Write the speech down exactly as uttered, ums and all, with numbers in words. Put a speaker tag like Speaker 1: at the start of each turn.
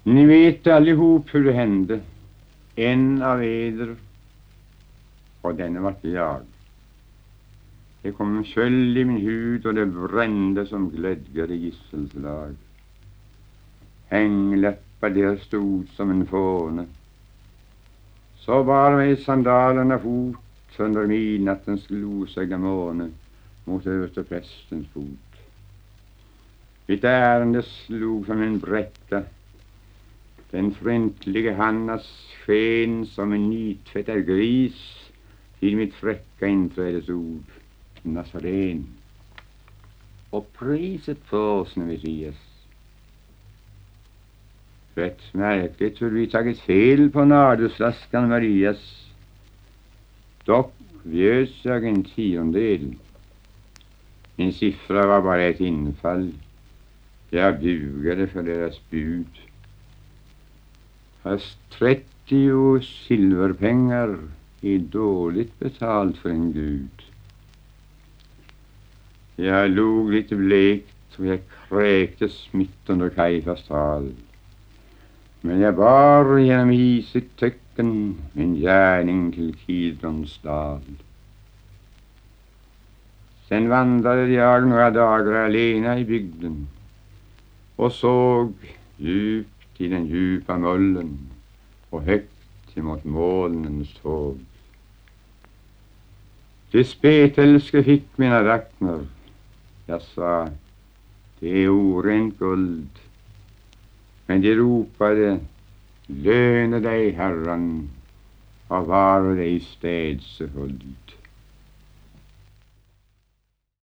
Speaker 1: Ni vet allihop hur det hände. En av eder, och denne var jag. Det kom en köld i min hud och det brände som glödgar i gisselslag. Hängläppar där stod som en fåne. Så bar mig sandalerna fot under midnattens glosöga måne mot översteprästens fot. Mitt ärende slog som en bräcka. Den fryntlige Hannas sken som en nytvättad gris till mitt fräcka inträdesord, Nazaren. Och priset för oss, Messias. Rätt märkligt hur vi tagit fel på nardusflaskan Marias. Dock bjöds jag en tiondel. Min siffra var bara ett infall. Jag bugade för deras bud. Fast trettio silverpengar är dåligt betalt för en gud. Jag log lite blekt och jag kräktes mitt under Kajfas tal. Men jag bar genom isigt töcken min gärning till Kidrons dal. Sen vandrade jag några dagar alena i bygden och såg djupt i den djupa mullen och högt emot molnens tåg. Det spetälske fick mina racknar. Jag sa, det är orent guld. Men de ropade, löne dig Herran, och var dig städsehuld.